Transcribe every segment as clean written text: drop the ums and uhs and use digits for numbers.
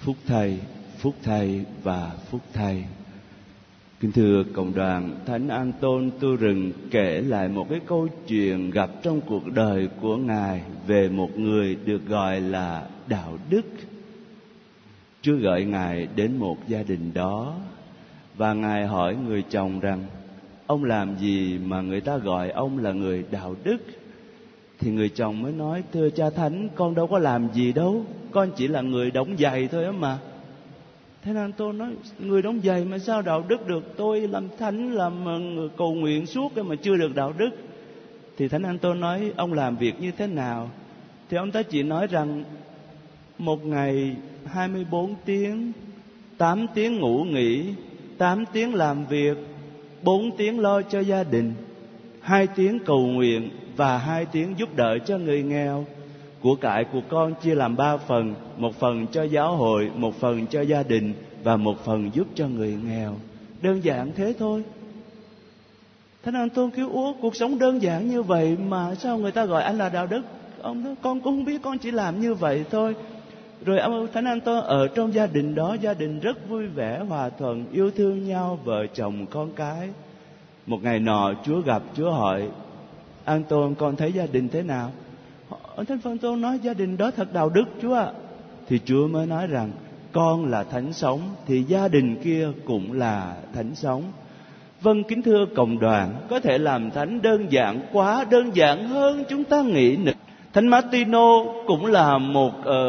phúc thầy và phúc thầy. Kính thưa cộng đoàn, Thánh An-tôn Tu Rừng kể lại một cái câu chuyện gặp trong cuộc đời của Ngài về một người được gọi là đạo đức. Chúa gọi Ngài đến một gia đình đó, và Ngài hỏi người chồng rằng: ông làm gì mà người ta gọi ông là người đạo đức? Thì người chồng mới nói: thưa cha Thánh, con đâu có làm gì đâu, con chỉ là người đóng giày thôi á mà. Thánh An-tôn nói: người đóng giày mà sao đạo đức được? Tôi làm thánh, làm cầu nguyện suốt mà chưa được đạo đức. Thì Thánh An-tôn nói: ông làm việc như thế nào? Thì ông ta chỉ nói rằng một ngày 24 tiếng, 8 tiếng ngủ nghỉ, 8 tiếng làm việc, 4 tiếng lo cho gia đình, 2 tiếng cầu nguyện và 2 tiếng giúp đỡ cho người nghèo. Của cải của con chia làm 3 phần, 1 phần cho giáo hội, 1 phần cho gia đình và 1 phần giúp cho người nghèo. Đơn giản thế thôi. Thánh An-tôn kêu: ủa, cuộc sống đơn giản như vậy mà sao người ta gọi anh là đạo đức? Ông nói: con cũng không biết, con chỉ làm như vậy thôi. Rồi Thánh An-tôn ở trong gia đình đó, gia đình rất vui vẻ, hòa thuận, yêu thương nhau, vợ chồng con cái. Một ngày nọ Chúa gặp, Chúa hỏi: An-tôn, con thấy gia đình thế nào? Thánh An-tôn nói: gia đình đó thật đạo đức Chúa ạ. Thì Chúa mới nói rằng: con là thánh sống thì gia đình kia cũng là thánh sống. Vâng, kính thưa cộng đoàn, có thể làm thánh đơn giản quá, đơn giản hơn chúng ta nghĩ nữa. Thánh Martino cũng là một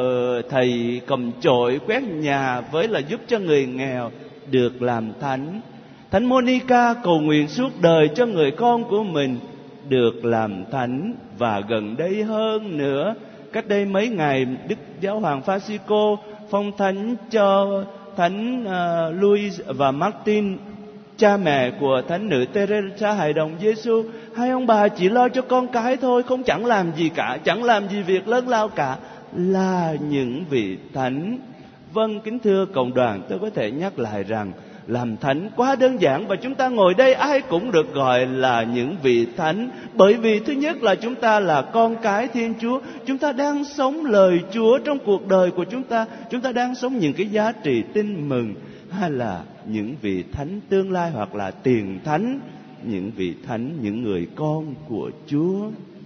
thầy cầm chổi quét nhà với là giúp cho người nghèo được làm thánh. Thánh Monica cầu nguyện suốt đời cho người con của mình được làm thánh. Và gần đây hơn nữa, cách đây mấy ngày, Đức Giáo hoàng Francisco phong thánh cho Thánh Louis và Martin, cha mẹ của Thánh nữ Teresa Hài đồng Giêsu. Hai ông bà chỉ lo cho con cái thôi, không chẳng làm gì cả, chẳng làm gì việc lớn lao cả, là những vị thánh. Vâng, kính thưa cộng đoàn, tôi có thể nhắc lại rằng làm thánh quá đơn giản, và chúng ta ngồi đây ai cũng được gọi là những vị thánh. Bởi vì thứ nhất là chúng ta là con cái Thiên Chúa, chúng ta đang sống lời Chúa trong cuộc đời của chúng ta đang sống những cái giá trị tin mừng, hay là những vị thánh tương lai hoặc là tiền thánh, những vị thánh, những người con của Chúa.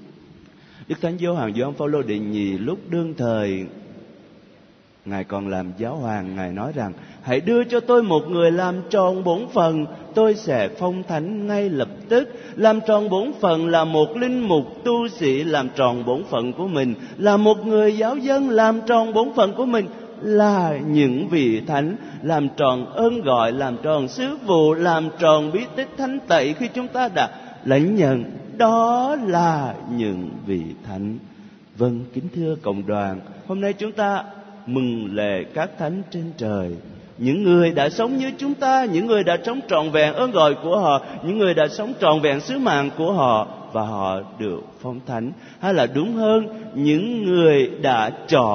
Đức Thánh Giáo hoàng Gioan Phaolô đệ nhì lúc đương thời Ngài còn làm giáo hoàng, Ngài nói rằng: hãy đưa cho tôi một người làm tròn bổn phận, tôi sẽ phong thánh ngay lập tức. Làm tròn bổn phận là một linh mục tu sĩ làm tròn bổn phận của mình, là một người giáo dân làm tròn bổn phận của mình, là những vị thánh làm tròn ơn gọi, làm tròn sứ vụ, làm tròn bí tích thánh tẩy khi chúng ta đã lãnh nhận. Đó là những vị thánh. Vâng, kính thưa cộng đoàn, hôm nay chúng ta mừng lễ các thánh trên trời, những người đã sống như chúng ta, những người đã sống trọn vẹn ơn gọi của họ, những người đã sống trọn vẹn sứ mạng của họ và họ được phong thánh. Hay là đúng hơn, những người đã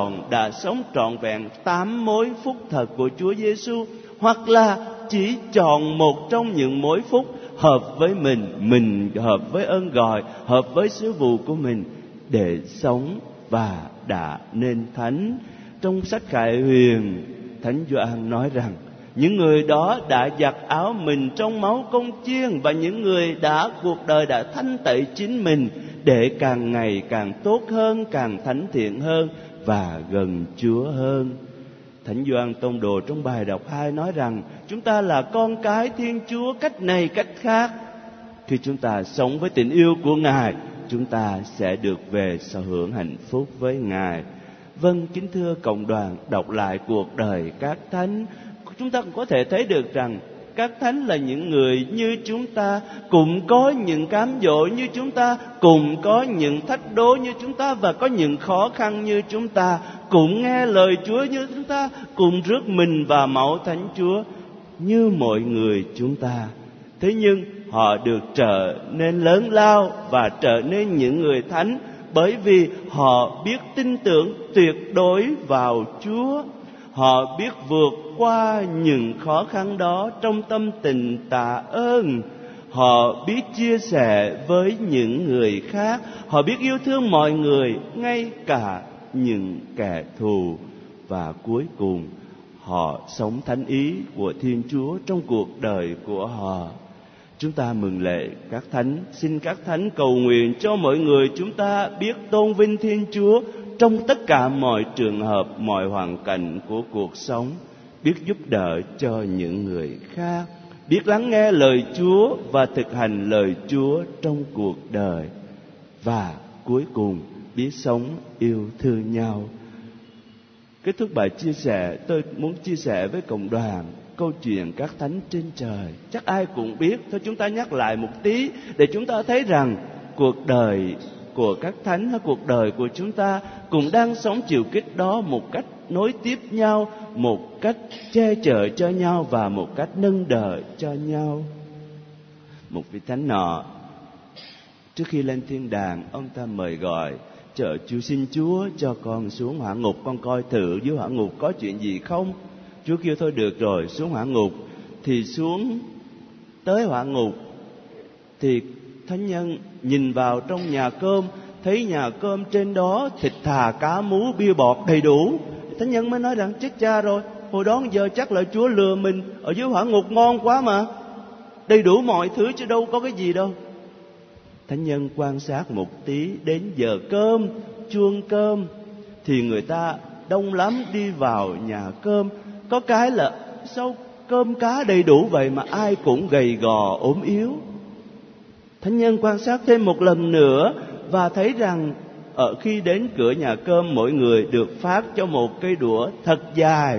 sống trọn vẹn 8 mối phúc thật của Chúa Giêsu, hoặc là chỉ chọn một trong những mối phúc hợp với mình hợp với ơn gọi, hợp với sứ vụ của mình để sống và đã nên thánh. Trong sách Khải Huyền, Thánh Gioan nói rằng những người đó đã giặt áo mình trong máu công chiên, và những người đã cuộc đời đã thanh tẩy chính mình để càng ngày càng tốt hơn, càng thánh thiện hơn và gần Chúa hơn. Thánh Gioan Tông Đồ trong bài đọc 2 nói rằng chúng ta là con cái Thiên Chúa cách này cách khác. Khi chúng ta sống với tình yêu của Ngài, chúng ta sẽ được về sở hưởng hạnh phúc với Ngài. Vâng, kính thưa cộng đoàn, đọc lại cuộc đời các thánh, chúng ta cũng có thể thấy được rằng các thánh là những người như chúng ta, cũng có những cám dỗ như chúng ta, cũng có những thách đố như chúng ta, và có những khó khăn như chúng ta, cũng nghe lời Chúa như chúng ta, cũng rước mình vào máu Thánh Chúa như mọi người chúng ta. Thế nhưng họ được trở nên lớn lao và trở nên những người thánh, bởi vì họ biết tin tưởng tuyệt đối vào Chúa. Họ biết vượt qua những khó khăn đó trong tâm tình tạ ơn. Họ biết chia sẻ với những người khác. Họ biết yêu thương mọi người, ngay cả những kẻ thù. Và cuối cùng, họ sống thánh ý của Thiên Chúa trong cuộc đời của họ. Chúng ta mừng lễ các thánh, xin các thánh cầu nguyện cho mọi người chúng ta biết tôn vinh Thiên Chúa trong tất cả mọi trường hợp, mọi hoàn cảnh của cuộc sống, biết giúp đỡ cho những người khác, biết lắng nghe lời Chúa và thực hành lời Chúa trong cuộc đời, và cuối cùng biết sống yêu thương nhau. Kết thúc bài chia sẻ, tôi muốn chia sẻ với cộng đoàn câu chuyện các thánh trên trời. Chắc ai cũng biết, thôi chúng ta nhắc lại một tí để chúng ta thấy rằng cuộc đời của các thánh hay cuộc đời của chúng ta cũng đang sống chiều kích đó một cách nối tiếp nhau, một cách che chở cho nhau và một cách nâng đỡ cho nhau. Một vị thánh nọ, trước khi lên thiên đàng, ông ta mời gọi: Chợ Chúa, xin Chúa cho con xuống hỏa ngục, con coi thử dưới hỏa ngục có chuyện gì không. Chúa kêu thôi được rồi, xuống hỏa ngục. Thì xuống tới hỏa ngục, thì thánh nhân nhìn vào trong nhà cơm, thấy nhà cơm trên đó thịt thà, cá mú, bia bọt đầy đủ. Thánh nhân mới nói rằng chết cha rồi, hồi đó giờ chắc là Chúa lừa mình, ở dưới hỏa ngục ngon quá mà, đầy đủ mọi thứ chứ đâu có cái gì đâu. Thánh nhân quan sát một tí, đến giờ cơm, chuông cơm, thì người ta đông lắm đi vào nhà cơm. Có cái là sao cơm cá đầy đủ vậy mà ai cũng gầy gò ốm yếu. Thánh nhân quan sát thêm một lần nữa và thấy rằng ở khi đến cửa nhà cơm, mỗi người được phát cho một cây đũa thật dài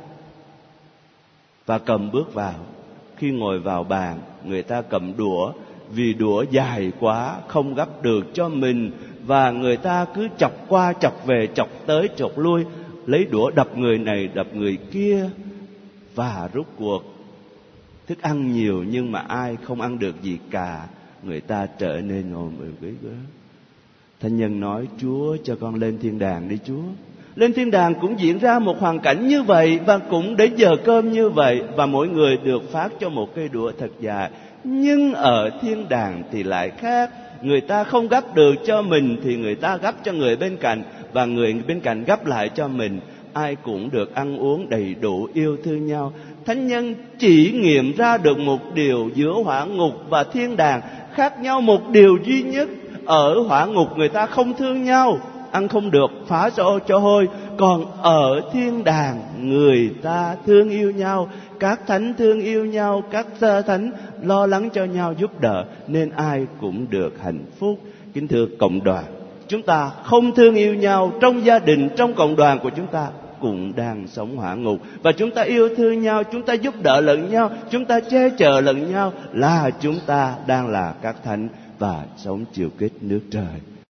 và cầm bước vào. Khi ngồi vào bàn, người ta cầm đũa, vì đũa dài quá không gắp được cho mình, và người ta cứ chọc qua chọc về, chọc tới chọc lui, lấy đũa đập người này đập người kia, và rốt cuộc thức ăn nhiều nhưng mà ai không ăn được gì cả. Người ta trở nên ồn ào. Thánh nhân nói: Chúa cho con lên thiên đàng đi Chúa. Lên thiên đàng cũng diễn ra một hoàn cảnh như vậy, và cũng đến giờ cơm như vậy, và mỗi người được phát cho một cây đũa thật dài. Nhưng ở thiên đàng thì lại khác. Người ta không gắp được cho mình thì người ta gắp cho người bên cạnh, và người bên cạnh gắp lại cho mình. Ai cũng được ăn uống đầy đủ, yêu thương nhau. Thánh nhân chỉ nghiệm ra được một điều giữa hỏa ngục và thiên đàng, khác nhau một điều duy nhất. Ở hỏa ngục người ta không thương nhau, ăn không được, phá cho hôi. Còn ở thiên đàng người ta thương yêu nhau, các thánh thương yêu nhau, các thánh lo lắng cho nhau, giúp đỡ, nên ai cũng được hạnh phúc. Kính thưa cộng đoàn, chúng ta không thương yêu nhau trong gia đình, trong cộng đoàn của chúng ta cũng đang sống hỏa ngục. Và chúng ta yêu thương nhau, chúng ta giúp đỡ lẫn nhau, chúng ta che chở lẫn nhau, là chúng ta đang là các thánh và sống chiều kích nước trời.